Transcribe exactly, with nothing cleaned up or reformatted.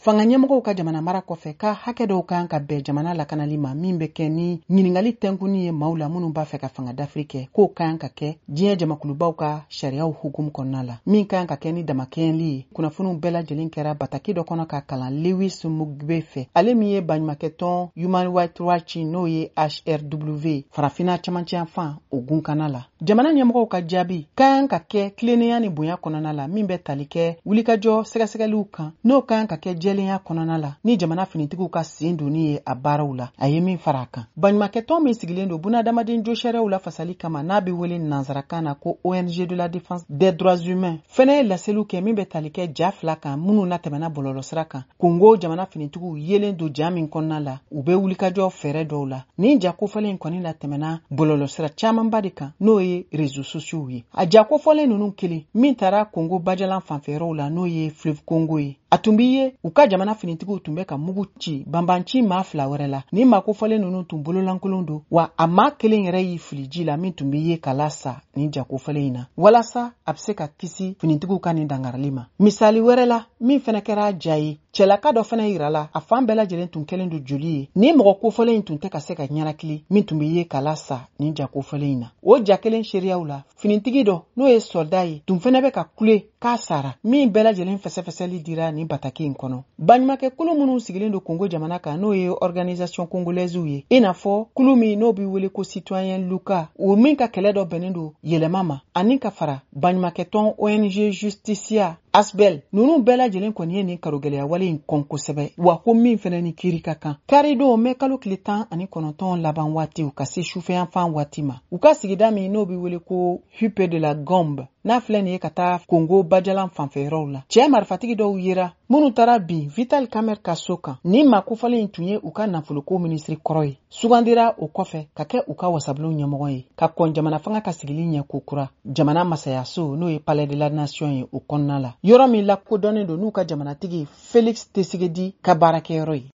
fanga ɲɛmɔgɔw ka jamana mara kɔfɛ ka hakɛ dɔw kan ka bɛn jamana lakanali ma min bɛ kɛ ni ɲiningali tɛnkuni ye maaw la minnu b'a fɛ ka fanga dafiri kɛ k'o kan ka kɛ diɲɛ jamakulubaw ka sariyaw hukumu kɔnɔna la min kan ka kɛ ni damakɛɲɛli ye. Kunnafoniw bɛɛ lajɛlen kɛra bataki dɔ kɔnɔ ka kalan Lewis Mugbe fɛ, ale min ye baɲumankɛtɔn Human Rights Watch n'o ye H R W farafina camancɛ fan o gunkana la. Jamana ɲɛmɔgɔw ka jaabi kan ka kɛ tilennenya ni bonya kɔnɔna la min bɛ tali kɛ wulikajɔ sɛgɛsɛgɛliw kan n'o kan ka kɛ jɛlenya kɔnɔna la ni jamana finitigiw ka sen donni ye a baaraw la. A ye min fara a kan. Baɲumankɛtɔn min sigilen don bunadamaden josɛrɛw la fasali kama n'a bɛ wele nanzarakan na ko O N G de la défense des droits humains fɛnɛ ye laseliw kɛ min bɛ tali kɛ ja fila kan minnu na tɛmɛna bɔlɔlɔsira kan. Kongo jamana finitigiw yelen don ja min kɔnɔna la u bɛ wulikajɔ fɛɛrɛ dɔw la. Nin ja kofɔlen kɔni la tɛmɛna bɔlɔlɔsira camanba de kan n'o ye réseaux sociaux ye. A ja kofɔlen ninnu kelen min taara Kongo bajalan fanfɛyɔrɔw la n'o ye Fleuve Congo ye. A tun b'i ye u ka jamana finitigiw tun bɛ ka mugu ci banbanci maa fila wɛrɛ la. Ni maa kofɔlen ninnu tun bololankolon don wa a maa kelen yɛrɛ y'i fili ji la min tun b'i ye kala sa nin ja kofɔlen in na walasa a bɛ se ka kisi finitigiw ka nin dangarali ma. Misali wɛrɛ la min fɛnɛ kɛra ja ye cɛlaka dɔ fɛnɛ yira la a fan bɛɛ lajɛlen tun kɛlen don joli ye ni mɔgɔ kofɔlen in tun tɛ ka se ka ɲɛnakili min tun b'i ye kala sa nin ja kofɔlen in na. O ja kelen seriyaw la finitigi dɔ n'o ye soldat ye tun fɛnɛ bɛ ka kule k'a sara min bɛɛ lajɛlen fɛsɛfɛsɛli dira nin bataki in kɔnɔ. Baɲumankɛ kulu minnu sigilen don Kongo jamana kan n'o ye organisation congolaise ye i n'a fɔ kulu min n'o b'i wele ko citoyen Luka o min ka kɛlɛ dɔ bɛnnen don yɛlɛma ma ani ka fara baɲumankɛtɔn O N G Justicia Asbel ninnu bɛɛ lajɛlen kɔni ye nin karogɛlɛya wale in kɔn kosɛbɛ wa ko min fɛnɛ ni kiiri ka kan. Kari don mɛ kalo tile tan ani kɔnɔntɔn laban waati u ka se sufɛyanfan waati ma u ka sigida min n'o b'i wele ko Huppe de la Gombe n'a filɛ nin ye ka taa Kongo bajalan fanfɛyɔrɔw la. Cɛ marifatigi dɔw yera minnu taara bin Vital Kamerhe ka so kan ni maa kofɔlen in tun ye u ka nafoloko minisiri kɔrɔ ye. Sugandira o kɔfɛ ka kɛ u ka wasabulon ɲɛmɔgɔ ye ka kɔn jamana fanga ka sigili ɲɛ kokura jamana masayaso n'o ye Palais de la Nation ye o kɔnɔna la. Yɔrɔ min lakodɔnnen don n'u ka jamanatigi Félix Tshisekedi ka baarakɛyɔrɔ ye.